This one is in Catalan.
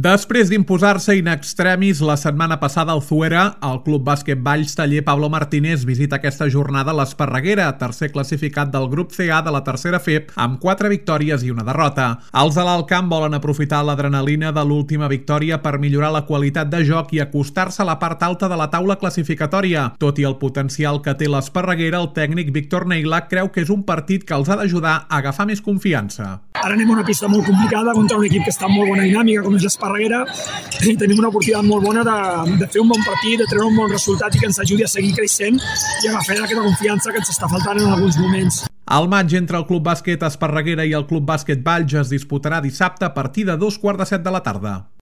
Després d'imposar-se in extremis la setmana passada al Zuera, el Club Bàsquet Valls taller Pablo Martínez visita aquesta jornada l'Esparreguera, tercer classificat del grup CA de la tercera FEP, amb 4 victòries i una derrota. Els de l'Alt Camp volen aprofitar l'adrenalina de l'última victòria per millorar la qualitat de joc i acostar-se a la part alta de la taula classificatòria. Tot i el potencial que té l'Esparreguera, el tècnic Víctor Neila creu que és un partit que els ha d'ajudar a agafar més confiança. Ara anem a una pista molt complicada contra un equip que està en molt bona dinàmica, com és l'Esparreguera, i tenim una oportunitat molt bona de fer un bon partit, de treure un bon resultat i que ens ajudi a seguir creixent i agafar aquesta confiança que ens està faltant en alguns moments. El maig entre el Club Bàsquet Esparreguera i el Club Bàsquet Valls es disputarà dissabte a partir de 2:15 de la tarda.